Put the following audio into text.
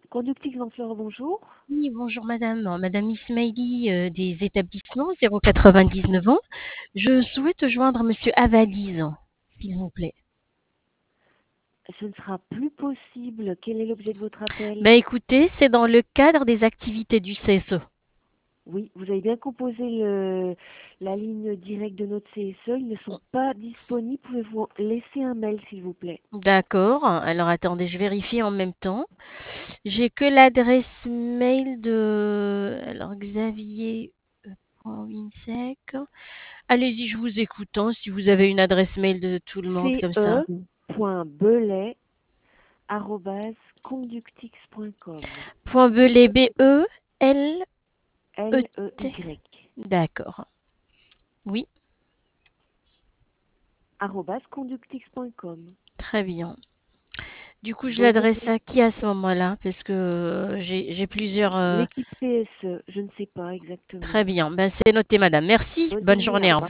Conductif Venfleur, bonjour. Oui, bonjour madame. Madame Ismaili des établissements 099 ans. Je souhaite joindre monsieur Avaliz, s'il vous plaît. Ce ne sera plus possible. Quel est l'objet de votre appel? Ben écoutez, c'est dans le cadre des activités du CSE. Oui, vous avez bien composé la ligne directe de notre CSE. Ils ne sont pas disponibles. Pouvez-vous laisser un mail, s'il vous plaît? D'accord. Alors attendez, je vérifie en même temps. J'ai que l'adresse mail de alors Xavier.Winsec. Allez-y, je vous écoute, hein, si vous avez une adresse mail de tout le monde comme ça. ce.belay@conductix.com. Point Belay, B-E-L-E-T. Ley. D'accord. Oui, @conductix.com. très bien. Du coup, je Bonne l'adresse à qui à ce moment-là? Parce que j'ai plusieurs. l'équipe CSE, je ne sais pas Très exactement. bien. Ben, c'est noté, madame. Merci. Bonne Bonne journée, au journée. Au revoir. revoir.